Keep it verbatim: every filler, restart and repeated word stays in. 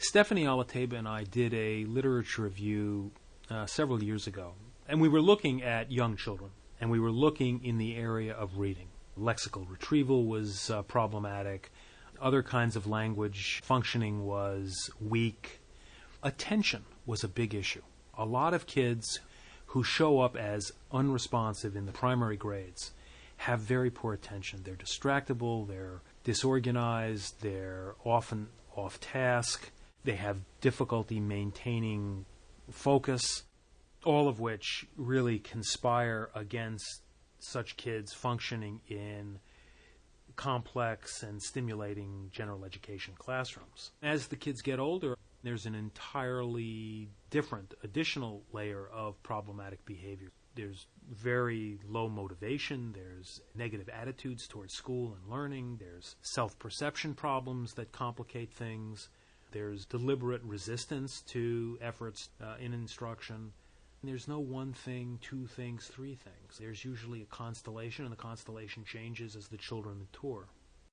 Stephanie Alateba and I did a literature review uh, several years ago, and we were looking at young children, and we were looking in the area of reading. Lexical retrieval was uh, problematic. Other kinds of language functioning was weak. Attention was a big issue. A lot of kids who show up as unresponsive in the primary grades have very poor attention. They're distractible, they're disorganized, they're often off task, they have difficulty maintaining focus, all of which really conspire against such kids functioning in complex and stimulating general education classrooms. As the kids get older, there's an entirely different additional layer of problematic behavior. There's very low motivation, there's negative attitudes towards school and learning, there's self-perception problems that complicate things, there's deliberate resistance to efforts uh, in instruction. There's no one thing, two things, three things. There's usually a constellation, and the constellation changes as the children mature.